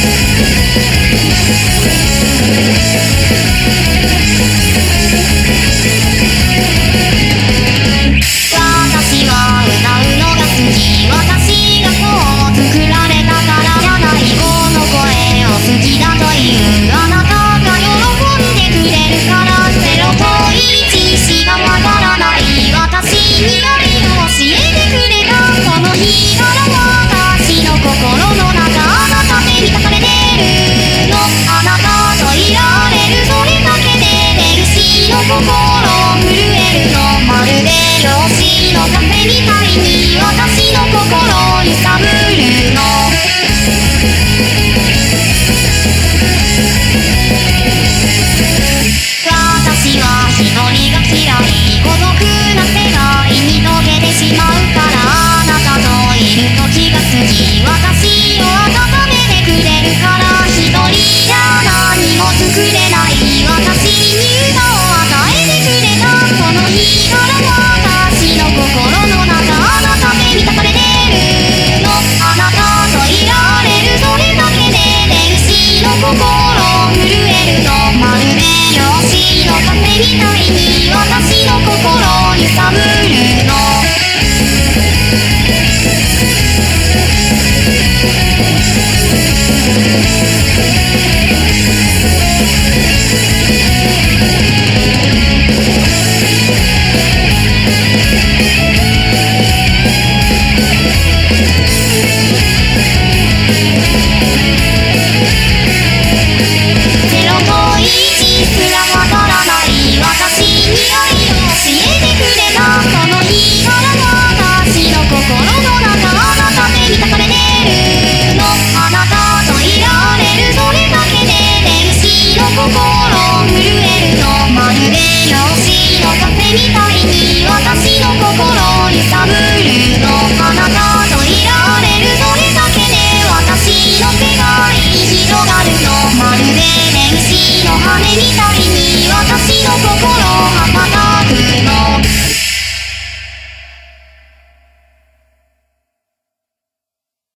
私は歌うのが好き。私がこう作られたからじゃない。この声を好きだというあなたが喜んでくれるから。0と1しかわからない私に愛を教えてくれた。この日から私の心の中あなたで満たされてるの。あなたといられるそれだけで天使の心震えるの。まるで陽子の風みたいに私の心揺さぶるの。私は一人